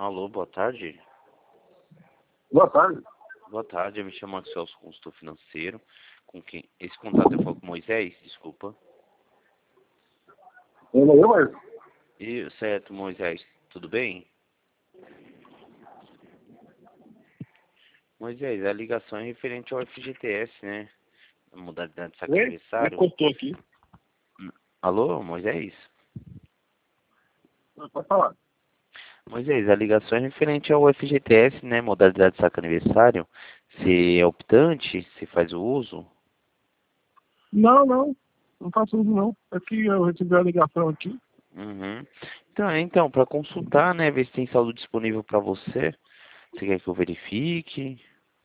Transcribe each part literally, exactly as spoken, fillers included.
Alô, boa tarde. Boa tarde. Boa tarde, eu me chamo Axel, sou consultor financeiro. Com quem? Esse contato eu falo com Moisés, desculpa. Eu não, mas... E, certo, Moisés, tudo bem? Moisés, a ligação é referente ao F G T S, né? A modalidade de saque Oi? Me aniversário. cortou aqui. Alô, Moisés? Não, pode falar. Moisés, a ligação é referente ao F G T S, né? Modalidade de saque aniversário. Você é optante? Você faz o uso? Não, não. Não faço uso, não. Aqui eu recebi a ligação aqui. Uhum. Então, então para consultar, né? Ver se tem saldo disponível para você. Você quer que eu verifique?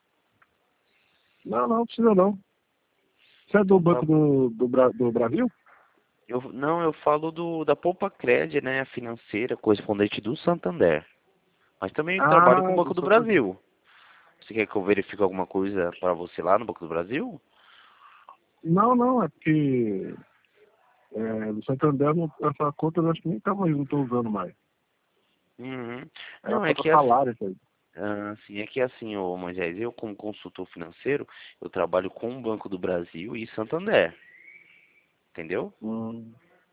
Não, não, precisa não. Você é do Então tá Banco bom. do, do, Bra- do Brasil? Eu, não, eu falo do, da Poupa Cred, né? A financeira, correspondente do Santander. Mas também trabalho com o Ah, do Banco do Santander. Brasil. Você quer que eu verifique alguma coisa para você lá no Banco do Brasil? Não, não, é porque é, do Santander, não- essa conta eu acho que nem tá mais, não estou usando mais. Uhum. É a Não, é conta que é assim, salário isso aí. ah, assim, é que é assim, ô Moisés, eu como consultor financeiro, eu trabalho com o Banco do Brasil e Santander, entendeu? Hum,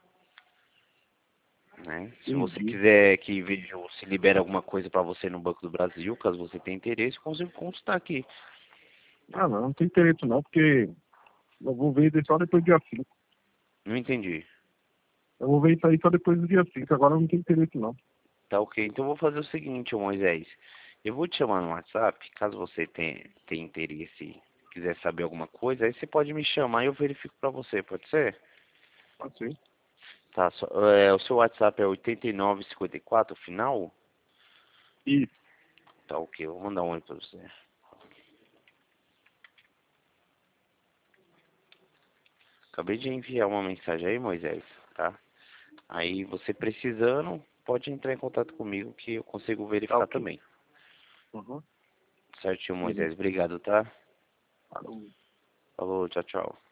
Né? Se você entendi. quiser que veja se libera alguma coisa para você no Banco do Brasil, caso você tenha interesse, eu consigo consultar aqui. Ah, não, não tem interesse não, porque eu vou ver isso só depois do dia cinco. Não entendi. Eu vou ver isso aí só depois do dia cinco. Agora não tem interesse não. Tá ok. Então eu vou fazer o seguinte, ô Moisés. Eu vou te chamar no WhatsApp, caso você tenha, tenha interesse, quiser saber alguma coisa, aí você pode me chamar e eu verifico pra você, pode ser? Pode ser. Tá, só, é, o seu WhatsApp é oitenta e nove cinquenta e quatro, final? Isso. Tá ok, eu vou mandar um oi pra você. Acabei de enviar uma mensagem aí, Moisés, tá? Aí você precisando, pode entrar em contato comigo que eu consigo Tá verificar ok. também. Uhum. Certinho, Beleza. Moisés. Obrigado, tá? Falou. Falou, tchau, tchau.